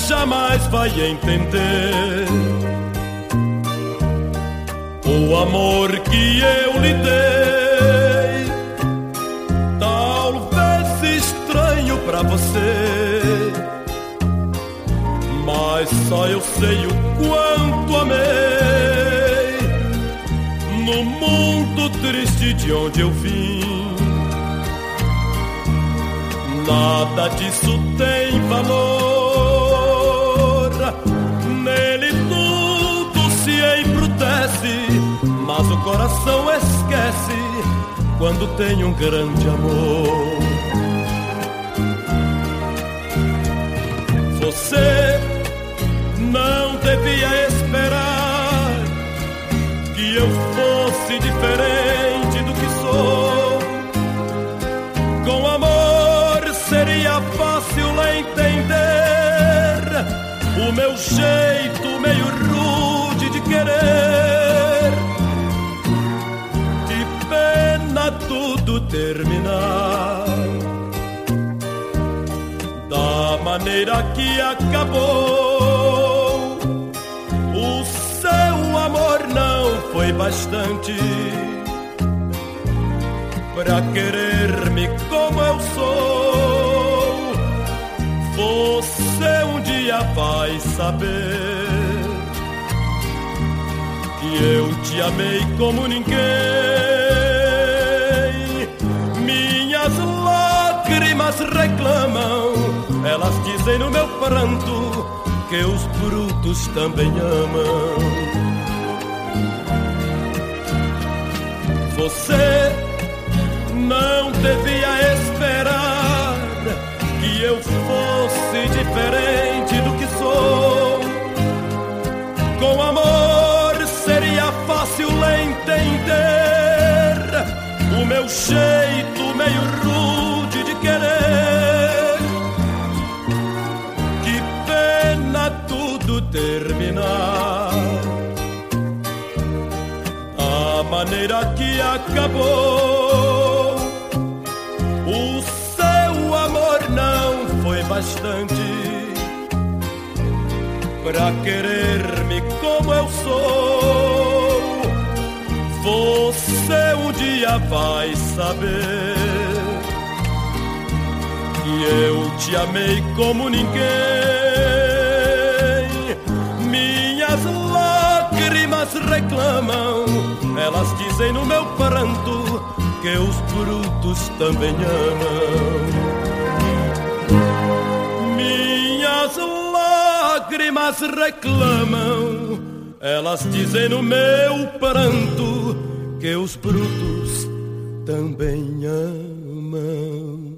jamais vai entender o amor que eu lhe dei. Talvez estranho pra você, mas só eu sei o quanto amei. No mundo triste de onde eu vim, nada disso tem valor. Nele tudo se embrutece, mas o coração esquece quando tem um grande amor. Você não devia esperar que eu fosse diferente do que sou. Com amor seria fácil entender o meu jeito meio rude de querer. Que pena tudo terminar da maneira que acabou. O seu amor não foi bastante pra querer-me como eu sou. Você um dia vai saber que eu te amei como ninguém. Minhas lágrimas reclamam, elas dizem no meu pranto que os brutos também amam. Você não devia esperar que eu fosse diferente do que sou. Com amor seria fácil entender o meu jeito meio rude de querer. Que pena tudo terminar da maneira que acabou. O seu amor não foi bastante pra querer-me como eu sou. Você um dia vai saber que eu te amei como ninguém. Minhas lágrimas reclamam, elas dizem no meu pranto que os brutos também amam. Minhas lágrimas reclamam, elas dizem no meu pranto que os brutos também amam.